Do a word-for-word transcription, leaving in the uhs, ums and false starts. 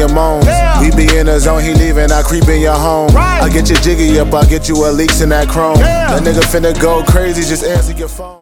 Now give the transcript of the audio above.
your moans. Yeah. We be in the zone, he leaving, I creep in your home. Right. I get your jiggy up, I get you a leaks in that chrome. Yeah. That nigga finna go crazy, just answer your phone.